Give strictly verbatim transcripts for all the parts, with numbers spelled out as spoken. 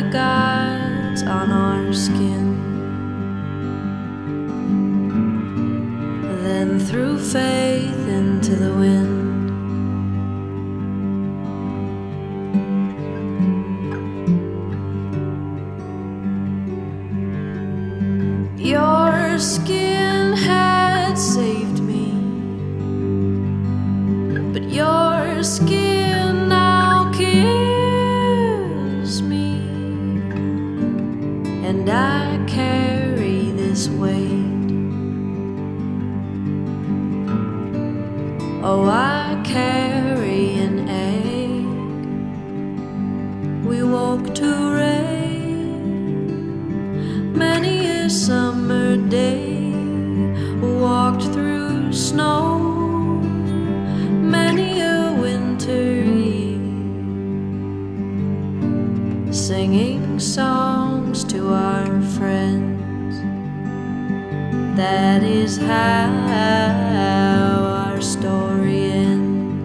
guides on our skin. Then threw faith into the wind. Your skin had saved me, but your skin now kills me, and I carry this weight. Oh, I carry an ache. We woke to rain, many a summer day, walked through snow, many a winter eve, singing songs to our friends. That is how our story ends.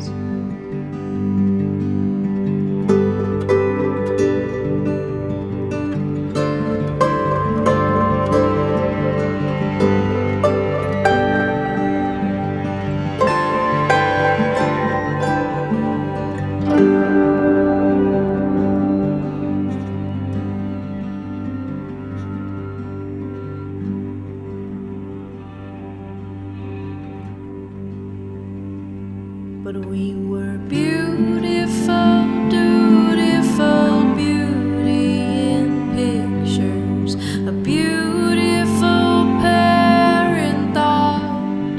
But we were beautiful, dutiful, beauty in pictures, a beautiful pair in thought.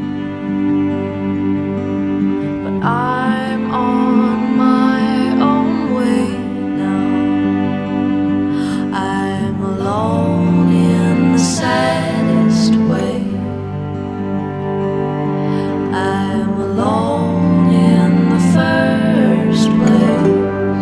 But I'm on my own way now. I'm alone in the saddest way. I'm alone first place.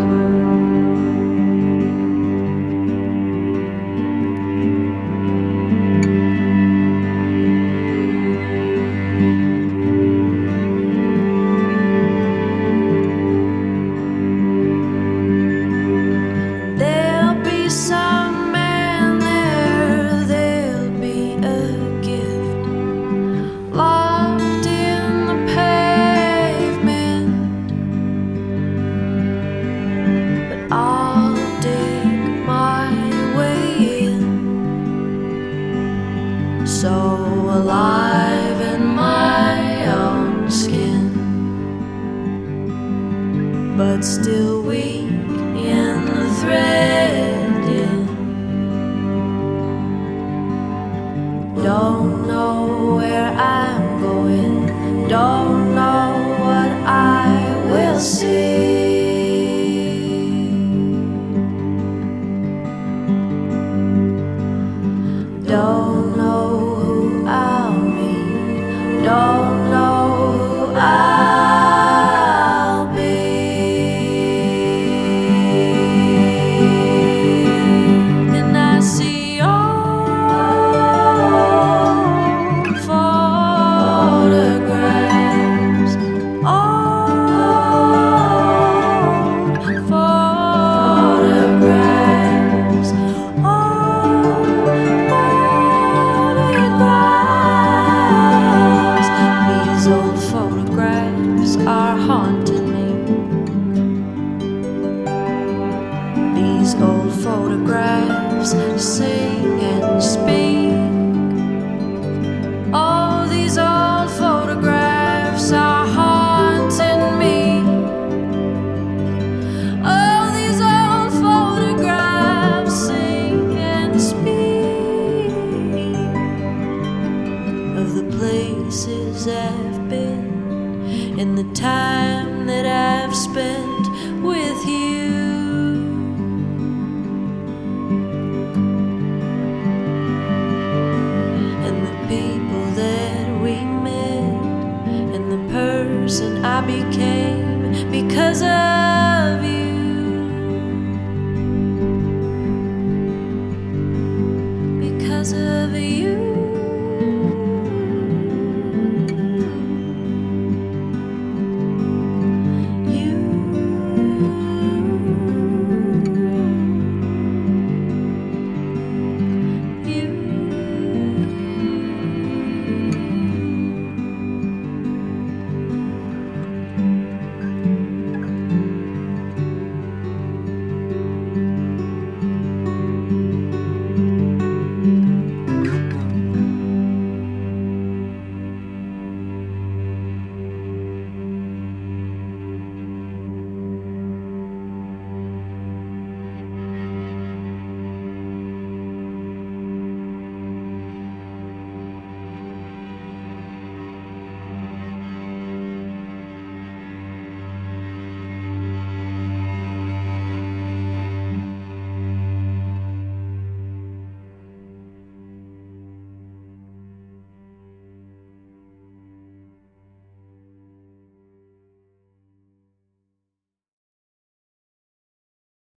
There'll be some man there, there'll be a gift locked in the pavement. I'll dig my way in, so alive in my own skin, but still weak in the threading. Don't know where I'm going, don't know what I will see. Don't know who I'll meet, don't know who I'll be. And I see old photographs, old photographs, old These old photographs are haunting me. These old photographs sing and speak. Oh, these old photographs are haunting me. Oh, these old photographs sing and speak of the places I've been, in the time that I've spent with you. And the people that we met, and the person I became because of you. Because of you.